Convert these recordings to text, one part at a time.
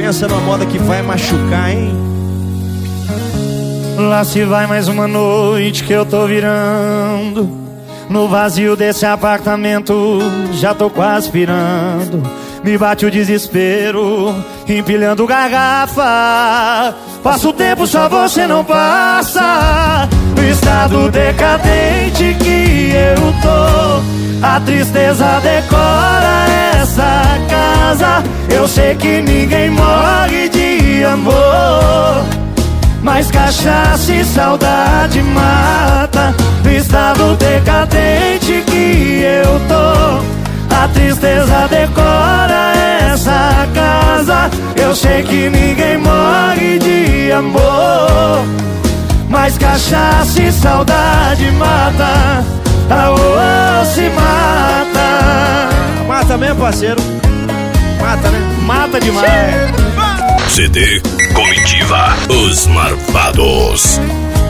Pensa numa moda que vai machucar, hein? Lá se vai mais uma noite que eu tô virando. No vazio desse apartamento já tô quase pirando. Me bate o desespero, empilhando garrafa. Passa o tempo, só você não passa. No estado decadente que eu tô, a tristeza decora essa casa. Eu sei que ninguém morre de amor, mas cachaça e saudade mata. No estado decadente que eu tô, a tristeza decora essa casa. Eu sei que ninguém morre de amor, mas cachaça e saudade mata. Aô, se mata. Mata mesmo, parceiro. Mata, né? Mata demais. CD Comitiva, Os Marvados.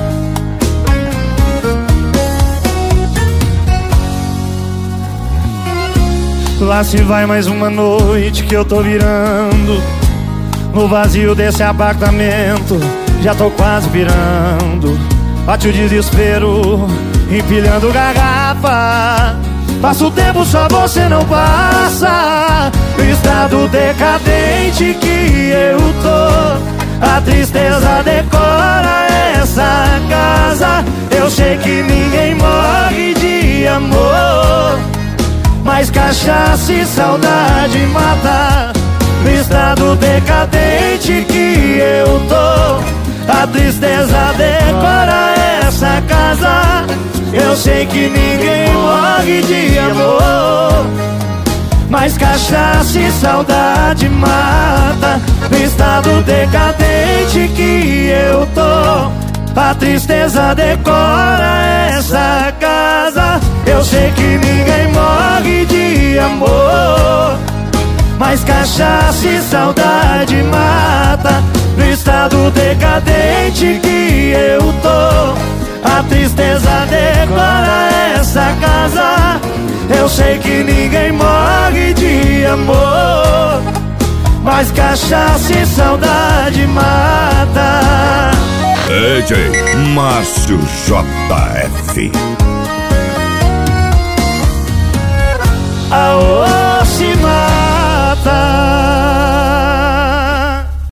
Lá se vai mais uma noite que eu tô virando. No vazio desse apartamento já tô quase virando. Bate o desespero, empilhando garrafa. Passa o tempo, só você não passa. No estado decadente que eu tô, a tristeza decora essa casa. Eu sei que ninguém morre de amor, mas cachaça e saudade mata. No estado decadente que eu tô, a tristeza decora essa casa. Eu sei que ninguém morre de amor, mas cachaça e saudade mata. No estado decadente que eu tô, a tristeza decora essa casa. Eu sei que ninguém morre de amor, mas cachaça e saudade mata. No estado decadente que eu tô, a tristeza decora essa casa. Eu sei que ninguém morre de amor, mas cachaça e saudade mata. DJ Márcio JF. Aô, se mata.